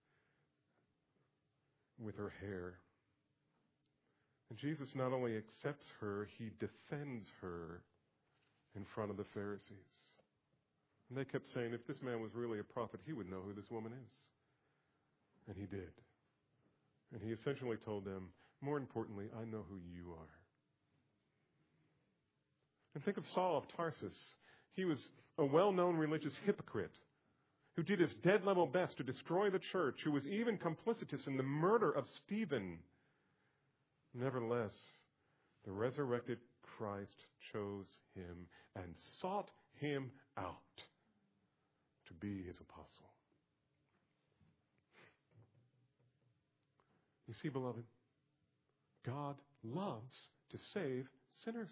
A: with her hair. And Jesus not only accepts her, he defends her in front of the Pharisees. And they kept saying, if this man was really a prophet, he would know who this woman is. And he did. And he essentially told them, more importantly, I know who you are. And think of Saul of Tarsus. He was a well-known religious hypocrite who did his dead-level best to destroy the church, who was even complicitous in the murder of Stephen. Nevertheless, the resurrected Christ chose him and sought him out to be his apostle. You see, beloved, God loves to save sinners.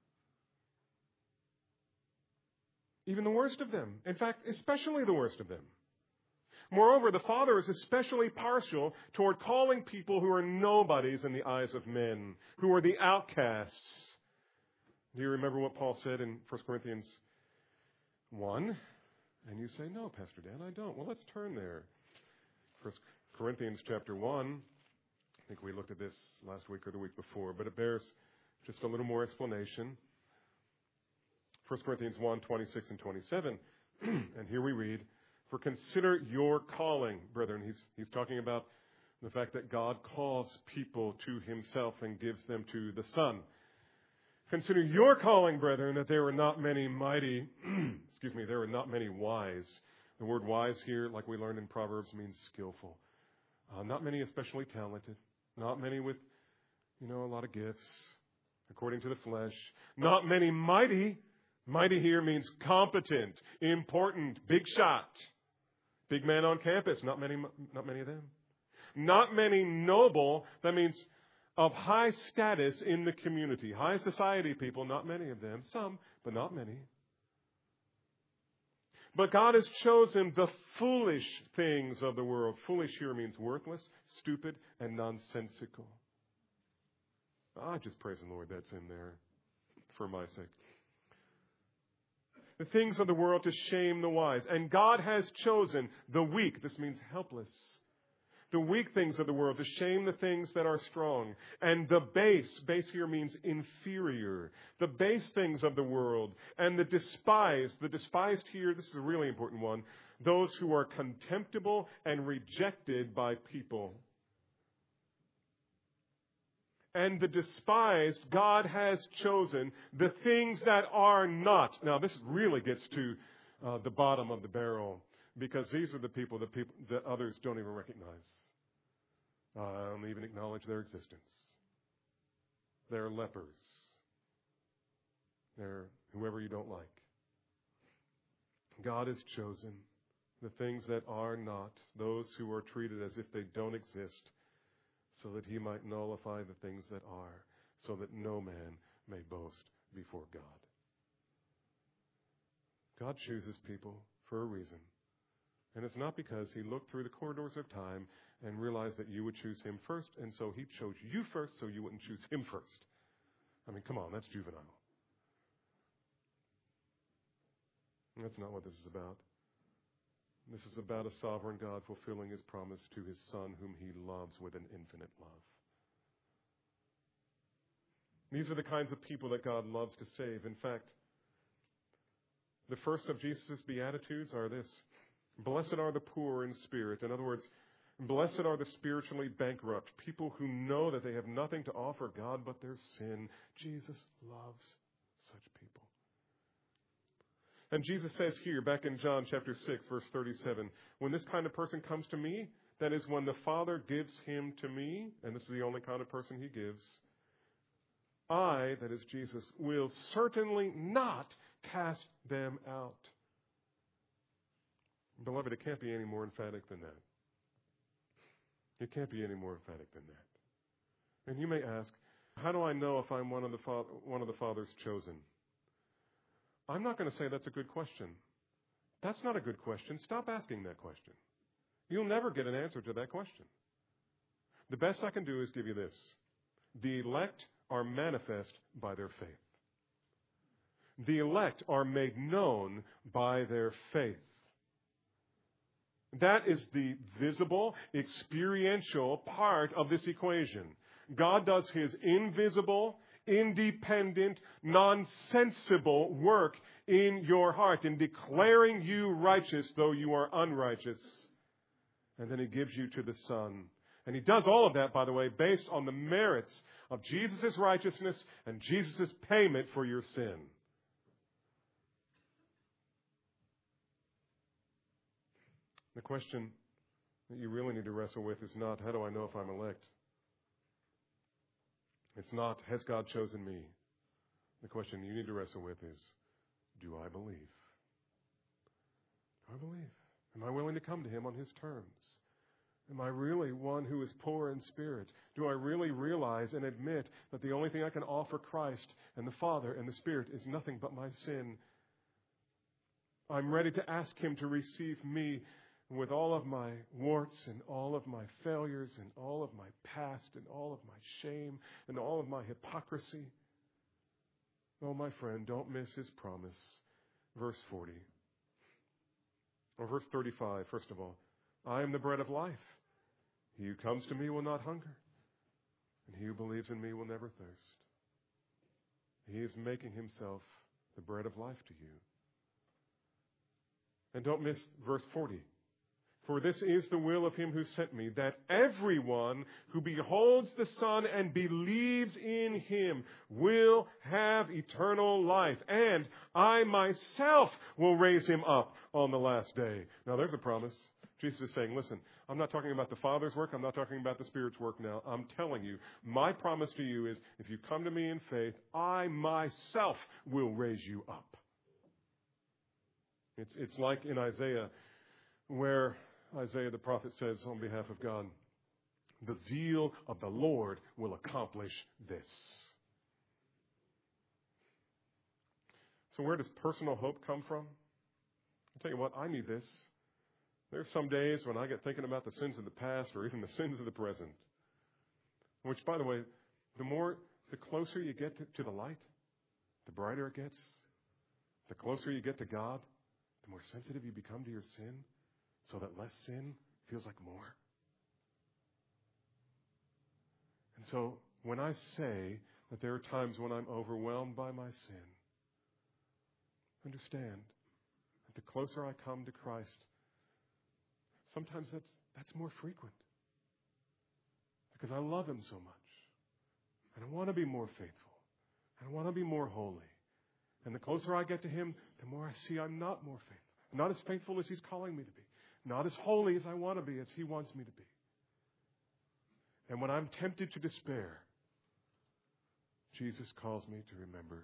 A: Even the worst of them. In fact, especially the worst of them. Moreover, the Father is especially partial toward calling people who are nobodies in the eyes of men, who are the outcasts. Do you remember what Paul said in 1 Corinthians 1? And you say, no, Pastor Dan, I don't. Well, let's turn there. 1 Corinthians chapter 1. I think we looked at this last week or the week before, but it bears just a little more explanation. 1 Corinthians 1, 26 and 27. And here we read, for consider your calling, brethren. He's talking about the fact that God calls people to himself and gives them to the Son. Consider your calling, brethren, that there are not many mighty, there are not many wise. The word wise here, like we learned in Proverbs, means skillful. Not many especially talented. Not many with, a lot of gifts, according to the flesh. Not many mighty. Mighty here means competent, important, big shot. Big man on campus, not many of them. Not many noble, that means of high status in the community. High society people, not many of them. Some, but not many. But God has chosen the foolish things of the world. Foolish here means worthless, stupid, and nonsensical. I just praise the Lord that's in there for my sake. The things of the world to shame the wise. And God has chosen the weak, this means helpless, the weak things of the world to shame the things that are strong. And the base here means inferior, the base things of the world. And the despised here, this is a really important one, those who are contemptible and rejected by people. and the despised God has chosen, the things that are not. Now, this really gets to the bottom of the barrel, because these are the people that others don't even recognize. Don't even acknowledge their existence. They're lepers. They're whoever you don't like. God has chosen the things that are not, those who are treated as if they don't exist, so that he might nullify the things that are, so that no man may boast before God. God chooses people for a reason. And it's not because he looked through the corridors of time and realized that you would choose him first, and so he chose you first so you wouldn't choose him first. I mean, come on, that's juvenile. That's not what this is about. This is about a sovereign God fulfilling his promise to his Son, whom he loves with an infinite love. These are the kinds of people that God loves to save. In fact, the first of Jesus' Beatitudes are this: blessed are the poor in spirit. In other words, blessed are the spiritually bankrupt, people who know that they have nothing to offer God but their sin. Jesus loves such people. And Jesus says here, back in John chapter 6, verse 37, when this kind of person comes to me, that is when the Father gives him to me, and this is the only kind of person he gives, I, that is Jesus, will certainly not cast them out. Beloved, it can't be any more emphatic than that. It can't be any more emphatic than that. And you may ask, how do I know if I'm one of the Father's chosen? I'm not going to say that's a good question. That's not a good question. Stop asking that question. You'll never get an answer to that question. The best I can do is give you this. The elect are manifest by their faith. The elect are made known by their faith. That is the visible, experiential part of this equation. God does his invisible, independent, nonsensible work in your heart in declaring you righteous though you are unrighteous. And then he gives you to the Son. And he does all of that, by the way, based on the merits of Jesus' righteousness and Jesus' payment for your sin. The question that you really need to wrestle with is not, how do I know if I'm elect? It's not, has God chosen me? The question you need to wrestle with is, do I believe? Do I believe? Am I willing to come to him on his terms? Am I really one who is poor in spirit? Do I really realize and admit that the only thing I can offer Christ and the Father and the Spirit is nothing but my sin? I'm ready to ask him to receive me with all of my warts and all of my failures and all of my past and all of my shame and all of my hypocrisy. Oh, my friend, don't miss his promise. Verse 40. Or verse 35, first of all. I am the bread of life. He who comes to me will not hunger, and he who believes in me will never thirst. He is making himself the bread of life to you. And don't miss verse 40. For this is the will of him who sent me, that everyone who beholds the Son and believes in him will have eternal life. And I myself will raise him up on the last day. Now there's a promise. Jesus is saying, listen, I'm not talking about the Father's work. I'm not talking about the Spirit's work now. I'm telling you, my promise to you is if you come to me in faith, I myself will raise you up. It's like in Isaiah, where Isaiah the prophet says on behalf of God, the zeal of the Lord will accomplish this. So where does personal hope come from? I'll tell you what, I need this. There's some days when I get thinking about the sins of the past or even the sins of the present. Which, by the way, the closer you get to the light, the brighter it gets. The closer you get to God, the more sensitive you become to your sin, so that less sin feels like more. And so when I say that there are times when I'm overwhelmed by my sin, understand that the closer I come to Christ, sometimes that's more frequent. Because I love him so much. And I want to be more faithful. And I want to be more holy. And the closer I get to Him, the more I see I'm not more faithful. I'm not as faithful as He's calling me to be. Not as holy as I want to be, as He wants me to be. And when I'm tempted to despair, Jesus calls me to remember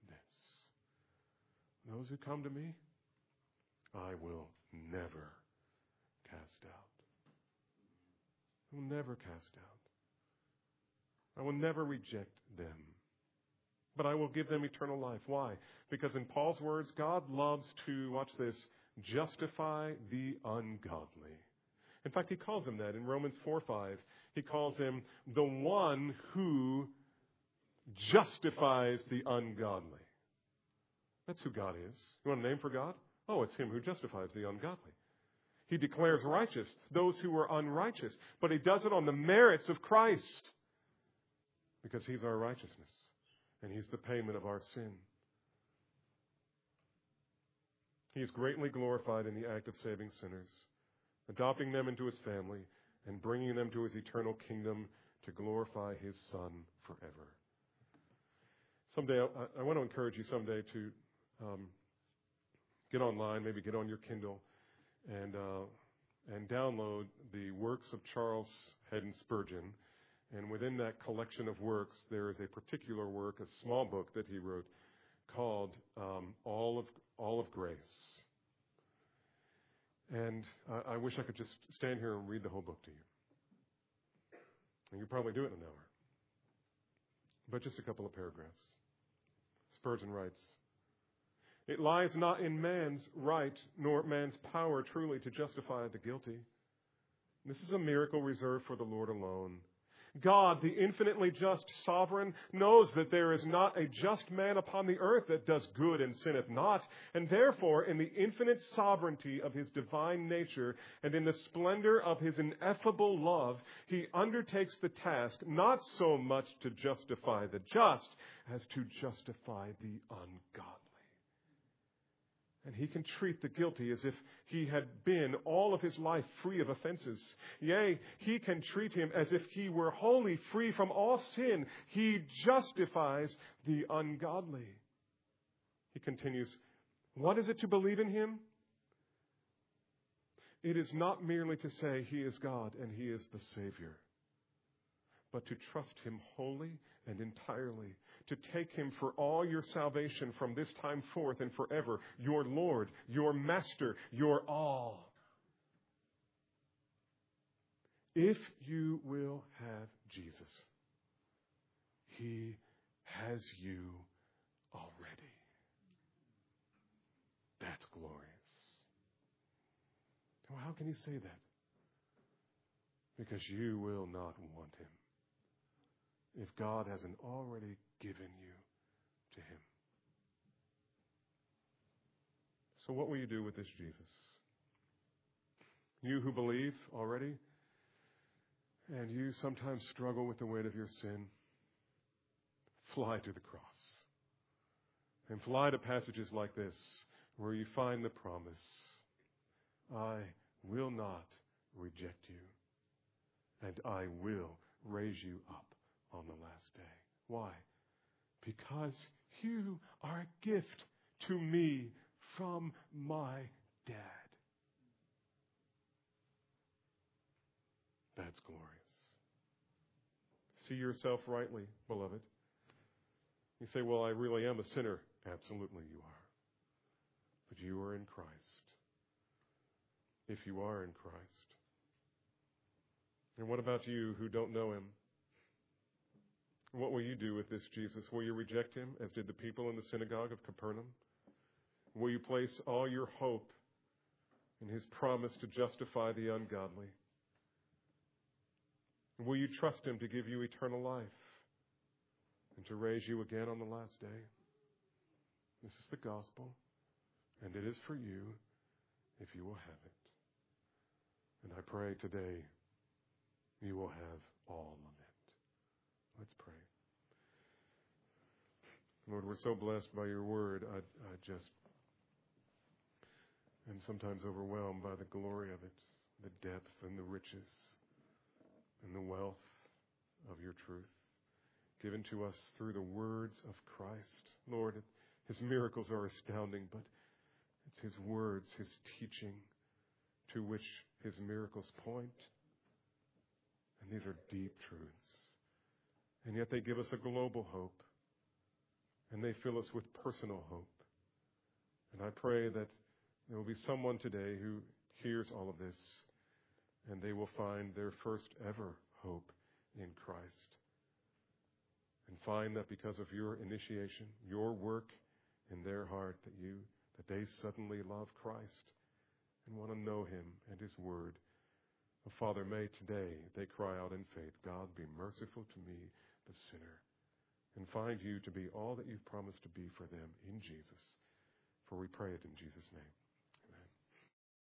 A: this. Those who come to me, I will never cast out. I will never cast out. I will never reject them. But I will give them eternal life. Why? Because in Paul's words, God loves to, watch this, justify the ungodly. In fact, he calls him that in Romans 4:5. He calls him the one who justifies the ungodly. That's who God is. You want a name for God? Oh, it's Him who justifies the ungodly. He declares righteous those who are unrighteous, but He does it on the merits of Christ because He's our righteousness and He's the payment of our sin. He is greatly glorified in the act of saving sinners, adopting them into His family and bringing them to His eternal kingdom to glorify His Son forever. Someday, I want to encourage you someday to get online, maybe get on your Kindle, and download the works of Charles Haddon Spurgeon. And within that collection of works, there is a particular work, a small book that he wrote called All of Grace. And I wish I could just stand here and read the whole book to you. And you could probably do it in an hour. But just a couple of paragraphs. Spurgeon writes, "It lies not in man's right nor man's power truly to justify the guilty. This is a miracle reserved for the Lord alone. God, the infinitely just sovereign, knows that there is not a just man upon the earth that does good and sinneth not, and therefore in the infinite sovereignty of His divine nature and in the splendor of His ineffable love, He undertakes the task not so much to justify the just as to justify the ungodly. And He can treat the guilty as if he had been all of his life free of offenses. Yea, He can treat him as if he were wholly free from all sin. He justifies the ungodly." He continues, "What is it to believe in Him? It is not merely to say He is God and He is the Savior, but to trust Him wholly and entirely, to take Him for all your salvation from this time forth and forever, your Lord, your Master, your all. If you will have Jesus, He has you already." That's glorious. Well, how can you say that? Because you will not want Him if God hasn't already given you to Him. So what will you do with this Jesus? You who believe already, and you sometimes struggle with the weight of your sin, fly to the cross. And fly to passages like this, where you find the promise, "I will not reject you, and I will raise you up on the last day." Why? Because you are a gift to me from my Dad. That's glorious. See yourself rightly, beloved. You say, "Well, I really am a sinner." Absolutely you are. But you are in Christ. If you are in Christ. And what about you who don't know Him? What will you do with this Jesus? Will you reject Him, as did the people in the synagogue of Capernaum? Will you place all your hope in His promise to justify the ungodly? Will you trust Him to give you eternal life and to raise you again on the last day? This is the gospel, and it is for you if you will have it. And I pray today you will have all of it. Let's pray. Lord, we're so blessed by your word. I just am sometimes overwhelmed by the glory of it, the depth and the riches and the wealth of your truth. given to us through the words of Christ. Lord, his miracles are astounding, but it's his words, his teaching, to which his miracles point. And these are deep truths. And yet they give us a global hope. And they fill us with personal hope. And I pray that there will be someone today who hears all of this, and they will find their first ever hope in Christ. And find that because of your initiation, your work in their heart, that they suddenly love Christ and want to know him and his word. Oh, Father, may today they cry out in faith, God, be merciful to me, the sinner, and find you to be all that you've promised to be for them in Jesus. For we pray it in Jesus' name.